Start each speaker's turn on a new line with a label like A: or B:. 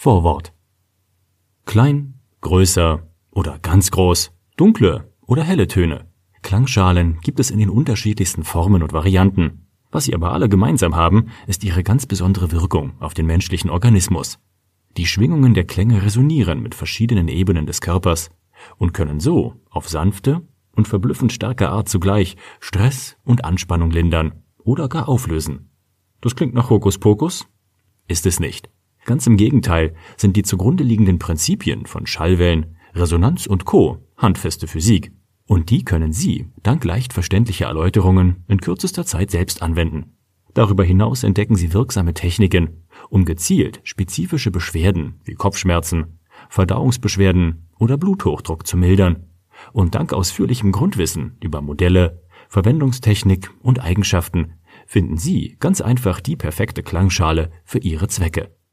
A: Vorwort. Klein, größer oder ganz groß, dunkle oder helle Töne. Klangschalen gibt es in den unterschiedlichsten Formen und Varianten. Was sie aber alle gemeinsam haben, ist ihre ganz besondere Wirkung auf den menschlichen Organismus. Die Schwingungen der Klänge resonieren mit verschiedenen Ebenen des Körpers und können so auf sanfte und verblüffend starke Art zugleich Stress und Anspannung lindern oder gar auflösen. Das klingt nach Hokuspokus? Ist es nicht. Ganz im Gegenteil sind die zugrunde liegenden Prinzipien von Schallwellen, Resonanz und Co. handfeste Physik. Und die können Sie, dank leicht verständlicher Erläuterungen, in kürzester Zeit selbst anwenden. Darüber hinaus entdecken Sie wirksame Techniken, um gezielt spezifische Beschwerden wie Kopfschmerzen, Verdauungsbeschwerden oder Bluthochdruck zu mildern. Und dank ausführlichem Grundwissen über Modelle, Verwendungstechnik und Eigenschaften finden Sie ganz einfach die perfekte Klangschale für Ihre Zwecke.